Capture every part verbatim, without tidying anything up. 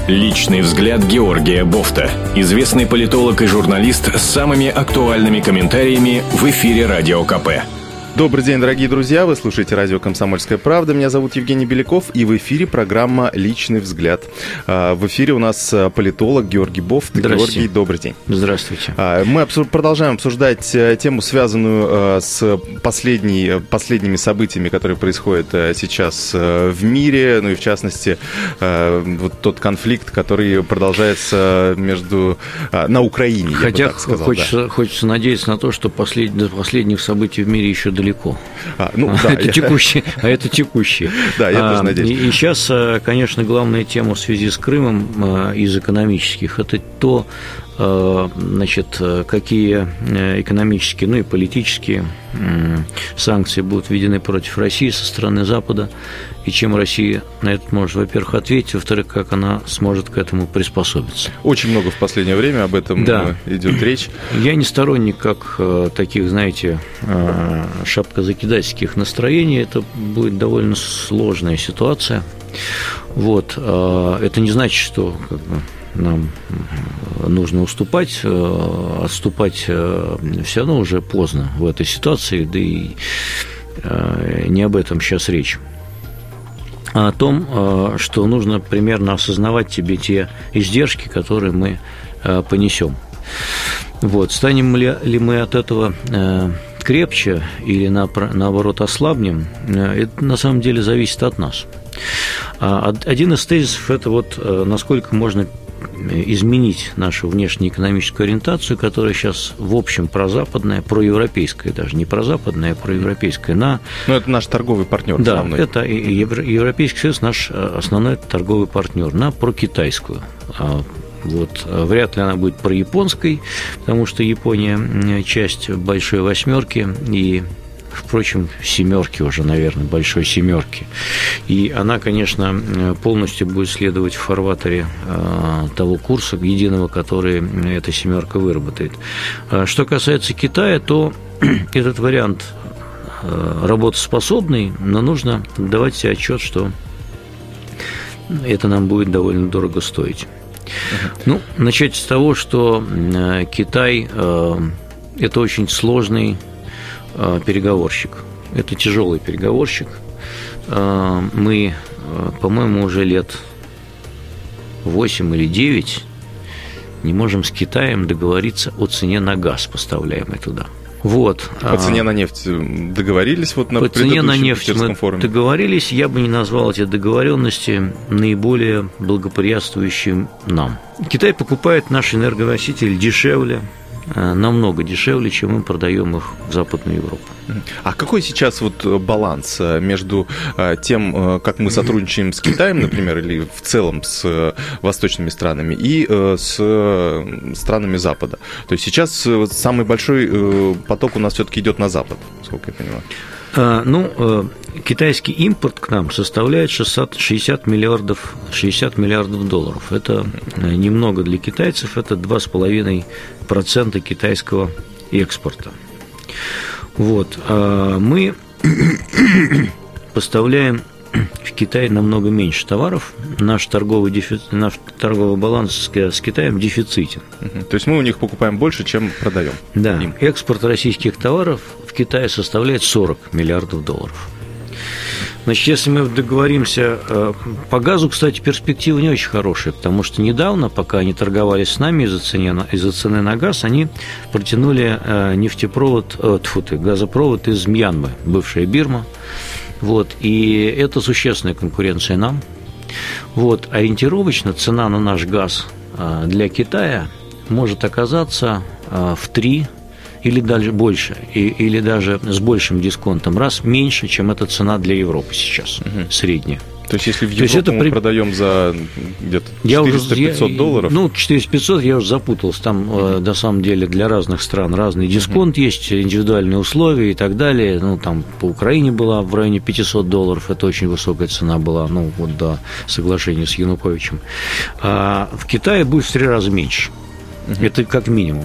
Личный взгляд Георгия Бофта. Известный политолог и журналист с самыми актуальными комментариями в эфире Радио КП. Добрый день, дорогие друзья. Вы слушаете радио «Комсомольская правда». Меня зовут Евгений Беляков, и в эфире программа «Личный взгляд». В эфире у нас политолог Георгий Бофт. Георгий, добрый день. Здравствуйте. Мы продолжаем обсуждать тему, связанную с последней, последними событиями, которые происходят сейчас в мире, ну и в частности вот тот конфликт, который продолжается между на Украине. Хотя я бы так сказал, хочется, да. хочется надеяться на то, что послед... до последних событий в мире еще далеко. А, ну, а, да, это я... текущие, а это текущие. Да, я а, тоже надеюсь. И, и сейчас, конечно, главная тема в связи с Крымом из экономических – это то, значит, какие экономические, ну и политические санкции будут введены против России со стороны Запада, и чем Россия на это может, во-первых, ответить, во-вторых, как она сможет к этому приспособиться. Очень много в последнее время об этом да. идет речь. Я не сторонник как таких, знаете, шапкозакидательских настроений, это будет довольно сложная ситуация. Вот. Это не значит, что как бы, нам нужно уступать, отступать все равно уже поздно в этой ситуации, да и не об этом сейчас речь, а о том, что нужно примерно осознавать себе те издержки, которые мы понесем. Вот. Станем ли мы от этого крепче или наоборот ослабнем, это на самом деле зависит от нас. Один из тезисов – это вот насколько можно изменить нашу внешнеэкономическую ориентацию, которая сейчас, в общем, прозападная, проевропейская даже, не прозападная, а проевропейская. На... Но это наш торговый партнер. Да, основной. Это Европейский Союз, наш основной торговый партнер, на прокитайскую. Вот. Вряд ли она будет прояпонской, потому что Япония часть большой восьмерки и, впрочем, семерки уже, наверное, большой семерки. И она, конечно, полностью будет следовать в фарватере того курса единого, который эта семерка выработает. Что касается Китая, то этот вариант работоспособный, но нужно давать себе отчет, что это нам будет довольно дорого стоить. Ну, начать с того, что Китай – это очень сложный переговорщик. Это тяжелый переговорщик. Мы, по-моему, уже лет восемь или девять не можем с Китаем договориться о цене на газ, поставляемый туда. Вот. По цене на нефть договорились вот на По цене на нефть питерском мы форуме? Договорились. Я бы не назвал эти договоренности наиболее благоприятствующим нам. Китай покупает наш энергоноситель дешевле, намного дешевле, чем мы продаем их в Западную Европу. А какой сейчас вот баланс между тем, как мы сотрудничаем с Китаем, например, или в целом с восточными странами, и с странами Запада? То есть сейчас самый большой поток у нас все-таки идет на Запад, сколько я понимаю. Ну, китайский импорт к нам составляет шестьдесят миллиардов долларов. Это немного для китайцев, это два с половиной процента китайского экспорта. Вот. А мы поставляем в Китай намного меньше товаров. Наш торговый, дефи... Наш торговый баланс с Китаем дефицитен. То есть мы у них покупаем больше, чем продаем. Да. Им. Экспорт российских товаров в Китае составляет сорок миллиардов долларов. Значит, если мы договоримся по газу, кстати, перспективы не очень хорошие, потому что недавно, пока они торговали с нами из-за цены, из-за цены на газ, они протянули нефтепровод, тьфу ты, газопровод из Мьянмы, бывшая Бирма. Вот, и это существенная конкуренция нам. Вот, ориентировочно цена на наш газ для Китая может оказаться в три или даже больше, или даже с большим дисконтом раз меньше, чем эта цена для Европы сейчас, угу. средняя. То есть, если в Европу мы при... продаем за где-то четыреста-пятьсот долларов? Ну, четыреста-пятьсот я уже запутался. Там, mm-hmm. на самом деле, для разных стран разный дисконт mm-hmm. есть, индивидуальные условия и так далее. Ну, там по Украине была в районе пятьсот долларов, это очень высокая цена была, ну, вот до соглашения с Януковичем. А в Китае будет в три раза меньше. Mm-hmm. Это как минимум.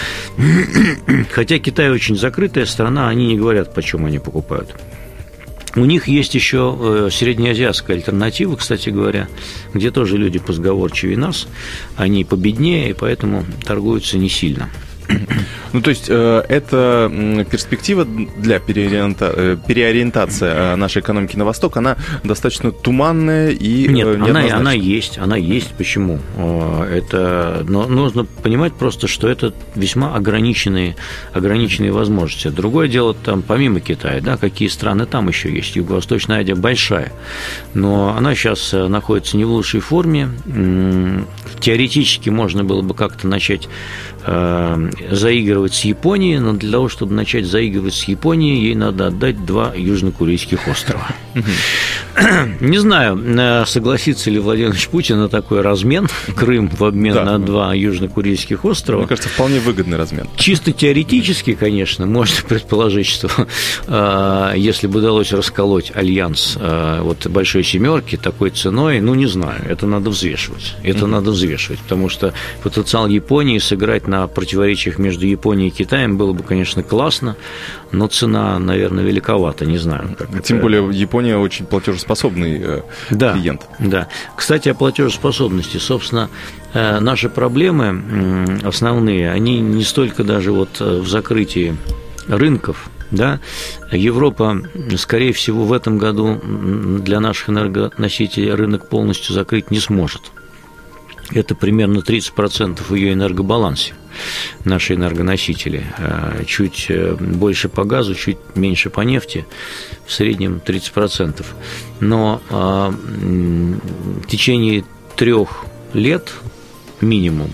Хотя Китай очень закрытая страна, они не говорят, почем они покупают. У них есть еще среднеазиатская альтернатива, кстати говоря, где тоже люди посговорчивее нас, они победнее, и поэтому торгуются не сильно. Ну, то есть, э, это перспектива для переориента... переориентации нашей экономики на восток, она достаточно туманная и Нет, неоднозначная. она, она есть, она есть. Почему? Это, но нужно понимать просто, что это весьма ограниченные, ограниченные возможности. Другое дело, там, помимо Китая, да, какие страны там еще есть. Юго-Восточная Азия большая, но она сейчас находится не в лучшей форме. Теоретически можно было бы как-то начать заигрывать с Японией, но для того, чтобы начать заигрывать с Японией, ей надо отдать два южнокорейских острова. Не знаю, согласится ли Владимир Владимирович Путин на такой размен, Крым в обмен да, на два южнокорейских острова. Мне кажется, вполне выгодный размен. Чисто теоретически, конечно, можно предположить, что если бы удалось расколоть альянс вот большой семерки такой ценой, ну, не знаю, это надо взвешивать. Это mm-hmm. надо взвешивать, потому что потенциал Японии сыграть на противоречиях между Японией и Китаем было бы, конечно, классно, но цена, наверное, великовата, не знаю. Как Тем это... более Япония очень платежеспособный э, да, клиент. Да. Кстати, о платежеспособности. Собственно, э, наши проблемы э, основные, они не столько даже вот в закрытии рынков. Да? Европа, скорее всего, в этом году для наших энергоносителей рынок полностью закрыть не сможет. Это примерно тридцать процентов в ее энергобалансе, наши энергоносители. Чуть больше по газу, чуть меньше по нефти, в среднем тридцать процентов. Но в течение трех лет минимум,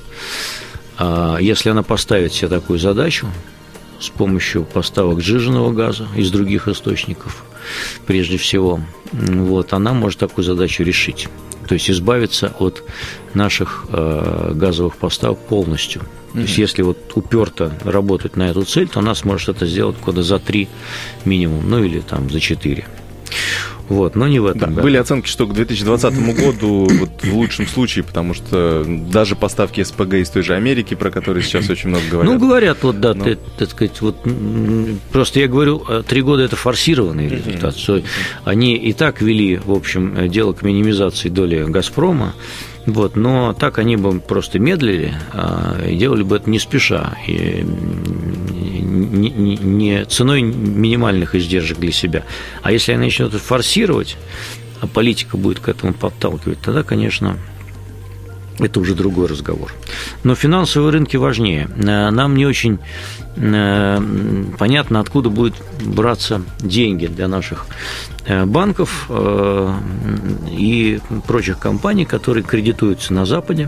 если она поставит себе такую задачу, с помощью поставок сжиженного газа из других источников, прежде всего, вот, она может такую задачу решить. То есть избавиться от наших э, газовых поставок полностью. Mm-hmm. То есть если вот уперто работать на эту цель, то она сможет это сделать года за три минимум, ну или там за четыре. Вот, но не в этом да, году. Были оценки, что к две тысячи двадцатому году вот, в лучшем случае, потому что даже поставки СПГ из той же Америки, про которые сейчас очень много говорят. Ну, говорят, вот, да, но... ты, так сказать, вот, просто я говорю, три года – это форсированный результат. Mm-hmm. Они и так вели, в общем, дело к минимизации доли «Газпрома», вот, но так они бы просто медлили и делали бы это не спеша, и не, не, не ценой минимальных издержек для себя. А если они начнут форсировать, а политика будет к этому подталкивать, тогда, конечно, это уже другой разговор. Но финансовые рынки важнее. Нам не очень понятно, откуда будут браться деньги для наших банков и прочих компаний, которые кредитуются на Западе.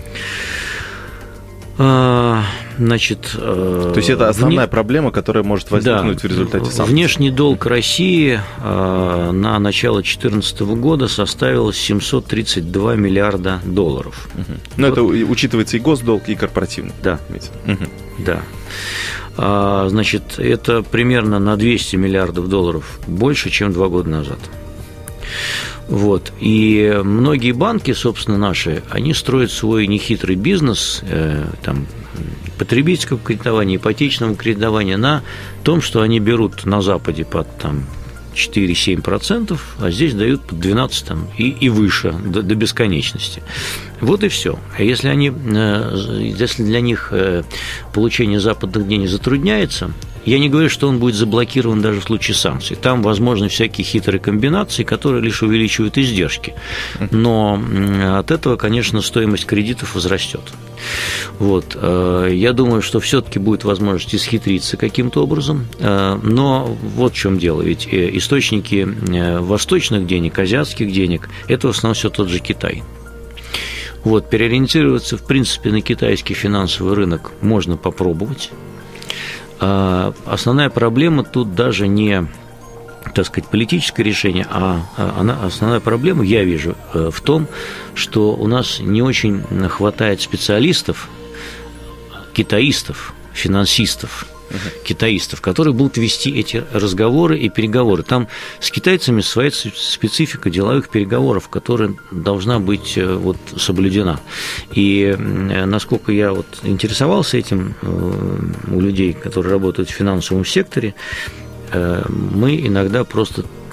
Значит, то есть это основная вне... проблема, которая может возникнуть да, в результате санкций. Внешний долг России на начало две тысячи четырнадцатого года составил семьсот тридцать два миллиарда долларов. Угу. Но вот. Это учитывается и госдолг, и корпоративный. Да. Угу. Да. Значит, это примерно на двести миллиардов долларов больше, чем два года назад. Вот. И многие банки, собственно, наши, они строят свой нехитрый бизнес, э, там, потребительского кредитования, ипотечного кредитования на том, что они берут на Западе под там, четыре-семь процентов, а здесь дают под двенадцать там, и, и выше, до, до бесконечности. Вот и все. А если, они, если для них получение западных денег затрудняется, я не говорю, что он будет заблокирован даже в случае санкций. Там возможны всякие хитрые комбинации, которые лишь увеличивают издержки. Но от этого, конечно, стоимость кредитов возрастет. Вот. Я думаю, что все-таки будет возможность исхитриться каким-то образом. Но вот в чем дело. Ведь источники восточных денег, азиатских денег – это в основном все тот же Китай. Вот. Переориентироваться, в принципе, на китайский финансовый рынок можно попробовать. Основная проблема тут даже не, так сказать, политическое решение, а она, основная проблема, я вижу, в том, что у нас не очень хватает специалистов, китаистов, финансистов, uh-huh. китаистов, которые будут вести эти разговоры и переговоры. Там с китайцами своя специфика деловых переговоров, которая должна быть вот соблюдена. И насколько я вот интересовался этим у людей, которые работают в финансовом секторе, мы иногда просто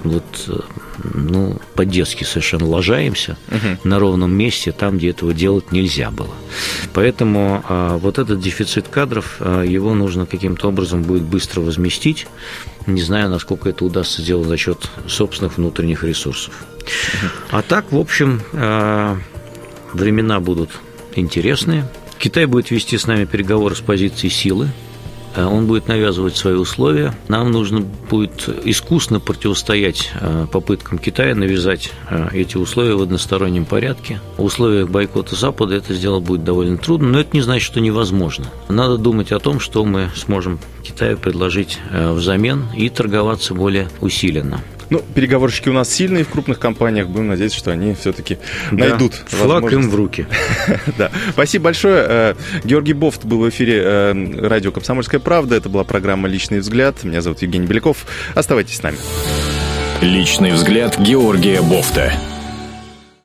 вот, ну, по-детски совершенно лажаемся угу. на ровном месте, там, где этого делать нельзя было. Поэтому а, вот этот дефицит кадров, а, его нужно каким-то образом будет быстро возместить. Не знаю, насколько это удастся сделать за счет собственных внутренних ресурсов. Угу. А так, в общем, а, времена будут интересные. Китай будет вести с нами переговоры с позиции силы. Он будет навязывать свои условия. Нам нужно будет искусно противостоять попыткам Китая навязать эти условия в одностороннем порядке. В условиях бойкота Запада это сделать будет довольно трудно, но это не значит, что невозможно. Надо думать о том, что мы сможем Китаю предложить взамен и торговаться более усиленно. Ну, переговорщики у нас сильные в крупных компаниях. Будем надеяться, что они все-таки да, найдут флаг им в руки. Да. Спасибо большое. Георгий Бофт был в эфире радио «Комсомольская правда». Это была программа «Личный взгляд». Меня зовут Евгений Беляков. Оставайтесь с нами. «Личный взгляд» Георгия Бофта.